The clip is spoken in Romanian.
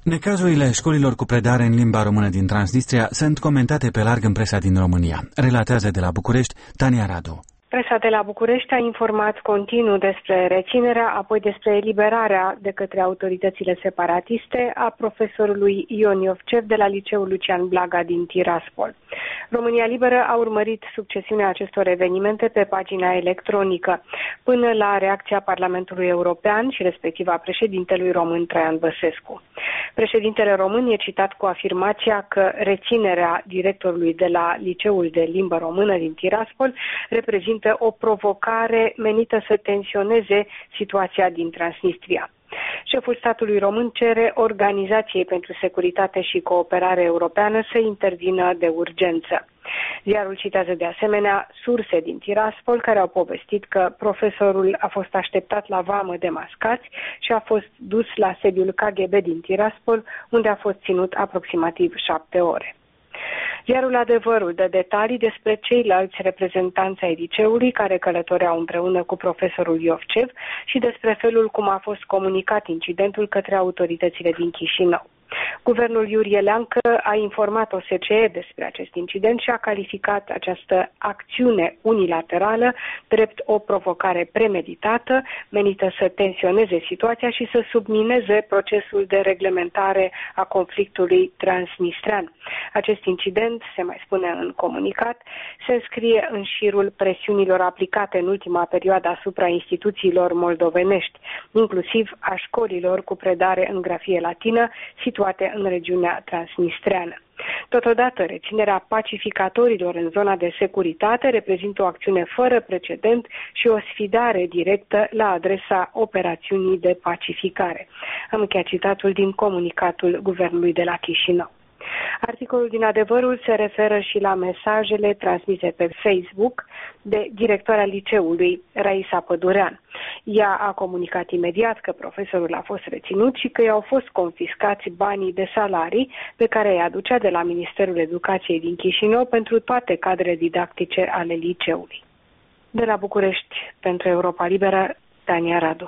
Necazurile școlilor cu predare în limba română din Transnistria sunt comentate pe larg în presa din România. Relatează de la București Tania Radu. Presa de la București a informat continuu despre reținerea, apoi despre eliberarea de către autoritățile separatiste a profesorului Ion Iovcev de la Liceul Lucian Blaga din Tiraspol. România Liberă a urmărit succesiunea acestor evenimente pe pagina electronică, până la reacția Parlamentului European și respectiv a președintelui român Traian Băsescu. Președintele român e citat cu afirmația că reținerea directorului de la Liceul de Limbă Română din Tiraspol reprezintă o provocare menită să tensioneze situația din Transnistria. Șeful statului român cere Organizației pentru Securitate și Cooperare Europeană să intervină de urgență. Ziarul citează de asemenea surse din Tiraspol care au povestit că profesorul a fost așteptat la vamă de mascați și a fost dus la sediul KGB din Tiraspol, unde a fost ținut aproximativ 7 ore. Ziarul Adevărul dă detalii despre ceilalți reprezentanți ai liceului care călătoreau împreună cu profesorul Iovcev și despre felul cum a fost comunicat incidentul către autoritățile din Chișinău. Guvernul Iurie Leancă a informat OSCE despre acest incident și a calificat această acțiune unilaterală drept o provocare premeditată, menită să tensioneze situația și să submineze procesul de reglementare a conflictului transnistrean. Acest incident, se mai spune în comunicat, se înscrie în șirul presiunilor aplicate în ultima perioadă asupra instituțiilor moldovenești, inclusiv a școlilor cu predare în grafie latină, situate în regiunea transnistreană. Totodată, reținerea pacificatorilor în zona de securitate reprezintă o acțiune fără precedent și o sfidare directă la adresa operațiunii de pacificare. Am încheiat citatul din comunicatul guvernului de la Chișinău. Articolul din Adevărul se referă și la mesajele transmise pe Facebook de directoarea liceului, Raisa Pădurean. Ea a comunicat imediat că profesorul a fost reținut și că i-au fost confiscați banii de salarii pe care îi aducea de la Ministerul Educației din Chișinău pentru toate cadrele didactice ale liceului. De la București, pentru Europa Liberă, Tania Radu.